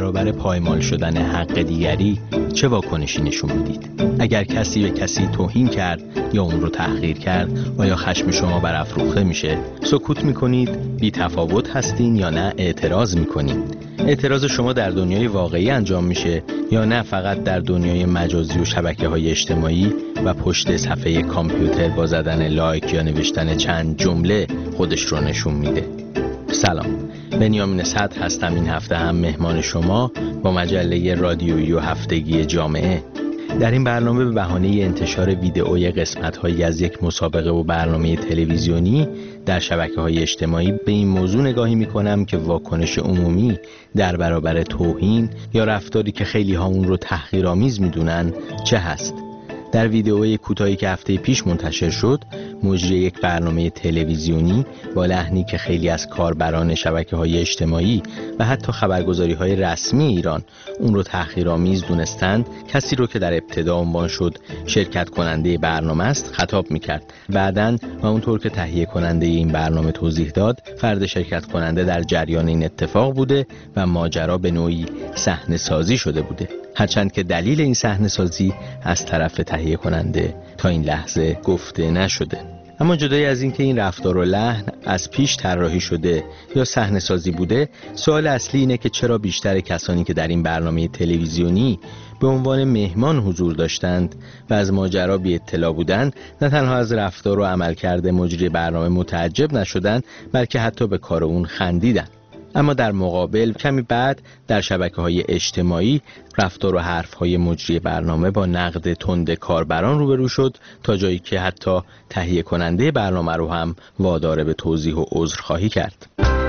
برابر پایمال شدن حق دیگری چه واکنشی نشون میدید؟ اگر کسی به کسی توهین کرد یا اون رو تحقیر کرد، آیا خشم شما برافروخته میشه؟ سکوت میکنید؟ بی تفاوت هستین یا نه اعتراض میکنید؟ اعتراض شما در دنیای واقعی انجام میشه یا نه فقط در دنیای مجازی و شبکه‌های اجتماعی و پشت صفحه کامپیوتر با زدن لایک یا نوشتن چند جمله خودش رو نشون میده؟ سلام، بنیامین صدر هستم. این هفته هم مهمان شما با مجله رادیویی و هفتگی جامعه. در این برنامه به بهانه انتشار ویدئوی قسمت‌هایی از یک مسابقه و برنامه تلویزیونی در شبکه‌های اجتماعی به این موضوع نگاهی می‌کنم که واکنش عمومی در برابر توهین یا رفتاری که خیلی ها اون رو تحقیرآمیز می‌دونن چه هست. در ویدئوی کوتاهی که هفته پیش منتشر شد، مجری یک برنامه تلویزیونی با لحنی که خیلی از کاربران شبکه‌های اجتماعی و حتی خبرگزاری‌های رسمی ایران اون رو تحقیرآمیز دونستند، کسی رو که در ابتدا عنوان شد شرکت کننده برنامه است خطاب می‌کرد. بعداً و اونطور که تهیه کننده این برنامه توضیح داد، فرد شرکت کننده در جریان این اتفاق بوده و ماجرا به نوعی صحنه‌سازی شده بوده. هرچند که دلیل این صحنه‌سازی از طرف تهیه کننده تا این لحظه گفته نشده. اما جدای از اینکه این رفتار و لحن از پیش طراحی شده یا صحنه‌سازی بوده، سوال اصلی اینه که چرا بیشتر کسانی که در این برنامه تلویزیونی به عنوان مهمان حضور داشتند و از ماجرا بی اطلاع بودند، نه تنها از رفتار و عملکرد مجری برنامه متعجب نشدند، بلکه حتی به کار اون خندیدند. اما در مقابل کمی بعد در شبکه‌های اجتماعی رفتار و حرف‌های مجری برنامه با نقد تند کاربران روبرو شد، تا جایی که حتی تهیه کننده برنامه رو هم وادار به توضیح و عذرخواهی کرد.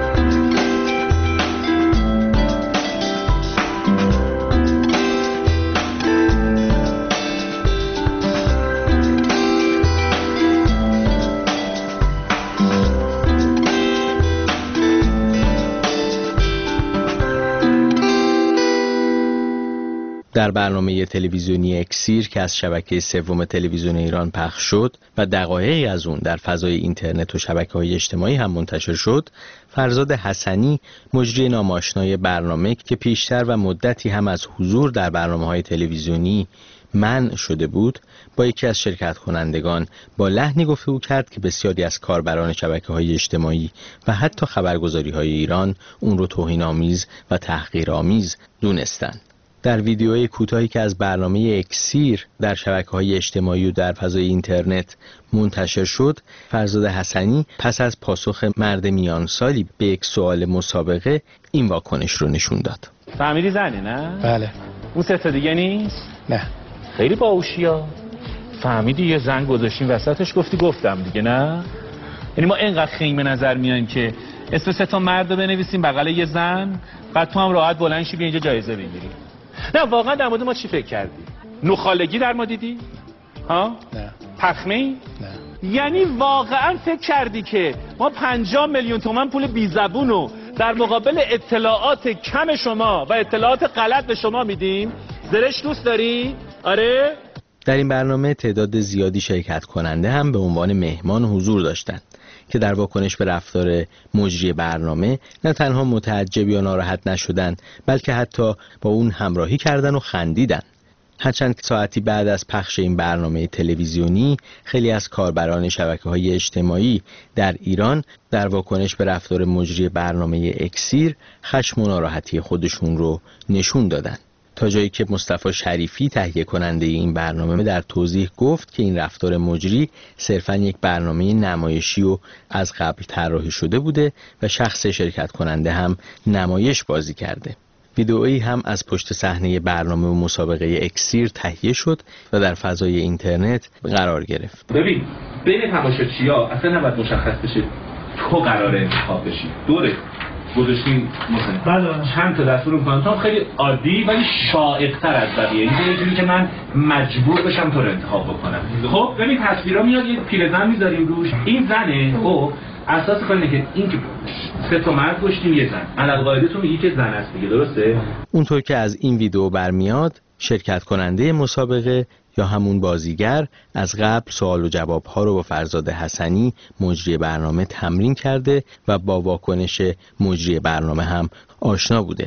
در برنامه تلویزیونی اکسیر که از شبکه سوم تلویزیون ایران پخش شد و دقایقی از اون در فضای اینترنت و شبکه‌های اجتماعی هم منتشر شد، فرزاد حسنی، مجری ناماشنای برنامه که پیشتر و مدتی هم از حضور در برنامه‌های تلویزیونی منع شده بود، با یکی از شرکت کنندگان با لحنی گفتگو کرد که بسیاری از کاربران شبکه‌های اجتماعی و حتی خبرگزاری‌های ایران اون رو توهین‌آمیز و تحقیرآمیز دونستند. در ویدیوی کوتاهی که از برنامه اکسیر در شبکه‌های اجتماعی و در فضای اینترنت منتشر شد، فرزاد حسنی پس از پاسخ مرد میان سالی به یک سوال مسابقه این واکنش رو نشون داد. فهمیدی زنه نه؟ بله. اون سه تا دیگه نیست؟ نه. خیلی باهوشیا. فهمیدی یه زن گذاشتیم وسطش گفتی گفتم دیگه نه؟ یعنی ما اینقدر خنگ به نظر میایم که اسم سه تا مرد رو بنویسیم بغل یه زن، بعد تو هم راحت بلند شی بیا اینجا جایزه بگیری. نه واقعا در مورد ما چی فکر کردی؟ نخالگی در ما دیدی؟ ها؟ نه. پخمه‌ای؟ نه. یعنی واقعا فکر کردی که ما 50 میلیون تومان پول بیزبون رو در مقابل اطلاعات کم شما و اطلاعات غلط به شما میدیم؟ زرش دوست داری؟ آره؟ در این برنامه تعداد زیادی شرکت کننده هم به عنوان مهمان حضور داشتند که در واکنش به رفتار مجری برنامه نه تنها متعجب یا ناراحت نشدند، بلکه حتی با اون همراهی کردن و خندیدن. هرچند ساعتی بعد از پخش این برنامه تلویزیونی، خیلی از کاربران شبکه‌های اجتماعی در ایران در واکنش به رفتار مجری برنامه اکسیر خشم و ناراحتی خودشون رو نشون دادن، تا جایی که مصطفی شریفی تهیه کننده این برنامه در توضیح گفت که این رفتار مجری صرفاً یک برنامه نمایشی و از قبل طراحی شده بوده و شخص شرکت کننده هم نمایش بازی کرده. ویدئویی هم از پشت صحنه برنامه و مسابقه اکسیر تهیه شد و در فضای اینترنت قرار گرفت. ببین بین تماشاچی‌ها اصلا نباید مشخص بشه تو قراره انتخاب بشی. دوره گذاشتیم مثلا چند تا دستور می‌کنم تا خیلی عادی ولی شائق‌تر از بقیه، یه جوری که من مجبور بشم تو رو انتخاب بکنم. خب ببین تصویرا میاد، یه پیرزن میذاریم روش، این زنه. خب اساس کار اینه که این که سه تا مرد گشتیم یه زن، علالقاعده تو میگی که زن است دیگه، درسته؟ اونطور که از این ویدیو برمیاد، شرکت کننده مسابقه یا همون بازیگر از قبل سوال و جواب ها رو با فرزاد حسنی مجری برنامه تمرین کرده و با واکنش مجری برنامه هم آشنا بوده.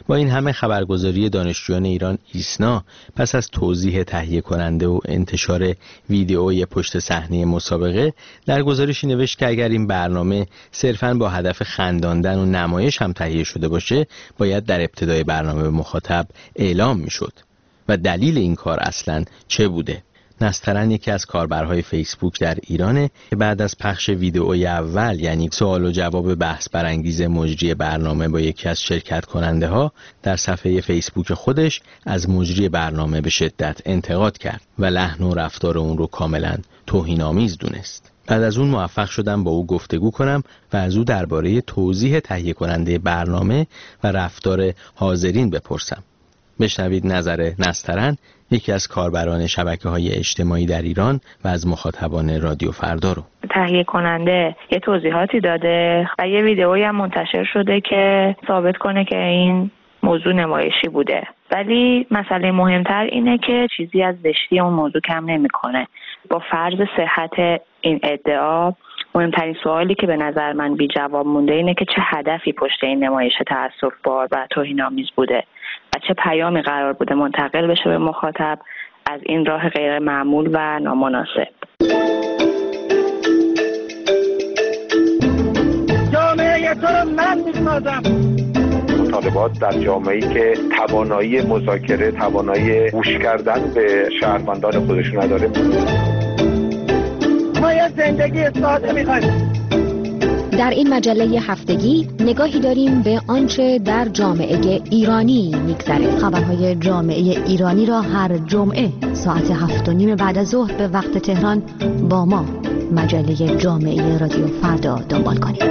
با این همه خبرگزاری دانشجویان ایران ایسنا پس از توضیح تهیه کننده و انتشار ویدئوی پشت صحنه مسابقه در گزارشی نوشت که اگر این برنامه صرفاً با هدف خنداندن و نمایش هم تهیه شده باشه باید در ابتدای برنامه به مخاطب اعلام میشد. و دلیل این کار اصلاً چه بوده؟ نسترن یکی از کاربرهای فیسبوک در ایرانه که بعد از پخش ویدئوی اول، یعنی سوال و جواب بحث برانگیز مجری برنامه با یکی از شرکت کننده ها، در صفحه فیسبوک خودش از مجری برنامه به شدت انتقاد کرد و لحن و رفتار اون رو کاملا توهین‌آمیز دونست. بعد از اون موفق شدم با او گفتگو کنم و از او درباره توضیح تهیه کننده برنامه و رفتار حاضرین بپرسم. بشنوید نظر نسترن، یکی از کاربران شبکه‌های اجتماعی در ایران و از مخاطبان رادیو فردا رو. تهیه کننده یه توضیحاتی داده و یه ویدئویی هم منتشر شده که ثابت کنه که این موضوع نمایشی بوده، ولی مسئله مهمتر اینه که چیزی از زشتی اون موضوع کم نمی‌کنه. با فرض صحت این ادعا، مهمترین سوالی که به نظر من بی جواب مونده اینه که چه هدفی پشت این نمایش تأسف‌بار و توهین‌آمیز بوده و چه پیامی قرار بوده منتقل بشه به مخاطب از این راه غیر معمول و نامناسب. جامعه تو رو من می‌سازم. مطالبات در جامعه‌ای که توانایی مذاکره، توانایی گوش کردن به شهروندان خودشون نداره. ما یه زندگی ساده می‌خوایم. در این مجله هفتگی نگاهی داریم به آنچه در جامعه ایرانی می‌گذره. خبرهای جامعه ایرانی را هر جمعه ساعت 7:30 بعد از ظهر به وقت تهران با ما مجله جامعه رادیو فردا دنبال کنید.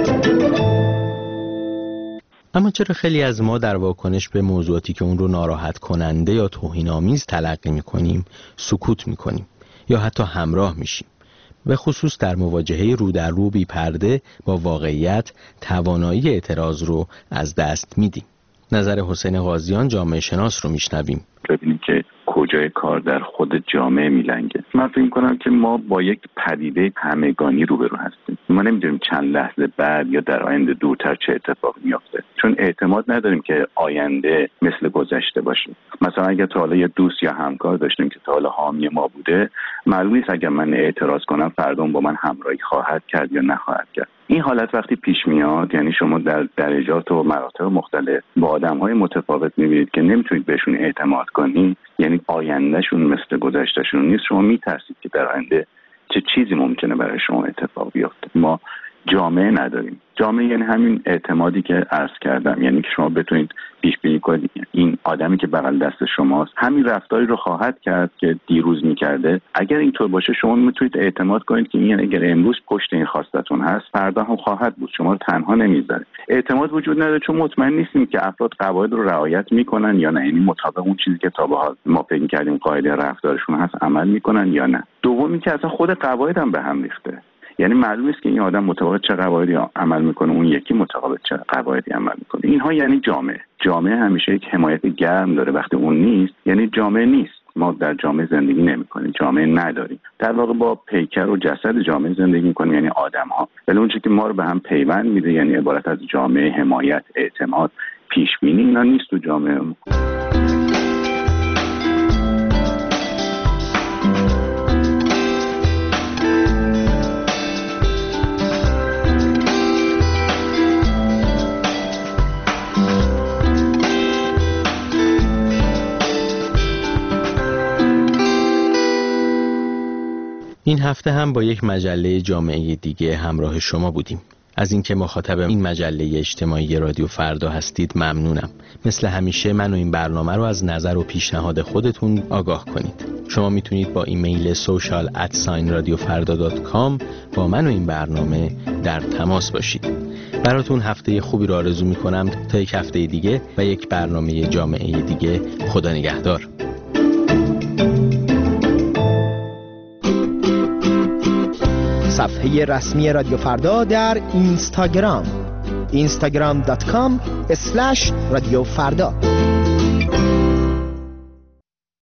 اما چرا خیلی از ما در واکنش به موضوعاتی که اون رو ناراحت کننده یا توهین‌آمیز تلقی می‌کنیم سکوت می‌کنیم یا حتی همراه میشیم؟ به خصوص در مواجهه رو در رو بی پرده با واقعیت توانایی اعتراض رو از دست میدیم. نظر حسین قاضیان جامعه شناس رو میشنویم. ببینید که کجای کار در خود جامعه میلنگه. من فکر می‌کنم که ما با یک پدیده همگانی روبرو هستیم. ما نمی‌دونیم چند لحظه بعد یا در آینده دورتر چه اتفاقی میفته، چون اعتماد نداریم که آینده مثل گذشته باشه. مثلا اگه تا حالا یه دوست یا همکار داشتیم که تا حالا حامی ما بوده، معلوم نیست اگه من اعتراض کنم فردا با من همراهی خواهد کرد یا نخواهد کرد. این حالت وقتی پیش میاد، یعنی شما در درجات و مراتب مختلف با آدم‌های متفاوت می‌بینید که نمی‌تونید بهشون اعتماد کنید، یعنی آیندهشون مثل گذشتهشون نیست. شما می‌ترسید که در آینده چه چیزی ممکنه برای شما اتفاق بیفته. ما جامعه نداریم. جامعه یعنی همین اعتمادی که عرض کردم، یعنی که شما بتونید پیش بینی کنید این آدمی که بغل دست شماست همین رفتاری رو خواهد کرد که دیروز می‌کرده. اگر اینطور باشه شما میتونید اعتماد کنید که این اگر امروز پشت این خواستتون هست فردا هم خواهد بود، شما رو تنها نمیذاره. اعتماد وجود نداره چون مطمئن نیستیم که افراد قواعد رو رعایت میکنن یا نه، یعنی مطابق اون چیزی که تا به حال ما فکر کردیم قاعده رفتارشون هست عمل میکنن یا نه. دومی که اصلا خود قواعد هم به هم ریخته، یعنی معلوم است که این آدم مطابق چه قواعدی عمل میکنه، اون یکی مطابق چه قواعدی عمل میکنه. اینها یعنی جامعه همیشه یک حمایت گرم داره. وقتی اون نیست یعنی جامعه نیست. ما در جامعه زندگی نمی‌کنیم، جامعه نداریم. در واقع با پیکر و جسد جامعه زندگی می‌کنیم، یعنی آدم‌ها. ولی اون چیزی که ما رو به هم پیوند میده یعنی عبارت از جامعه، حمایت، اعتماد، پیش‌بینی، اینا نیست تو جامعه. این هفته هم با یک مجله جامعه دیگه همراه شما بودیم. از اینکه مخاطب این مجله اجتماعی رادیو فردا هستید ممنونم. مثل همیشه من و این برنامه رو از نظر و پیشنهاد خودتون آگاه کنید. شما میتونید با ایمیل social@radiofarda.com با من و این برنامه در تماس باشید. براتون هفته خوبی رو آرزو میکنم تا یک هفته دیگه و یک برنامه جامعه دیگه. خدا نگهدار. صفحه رسمی رادیو فردا در اینستاگرام instagram.com/رادیو فردا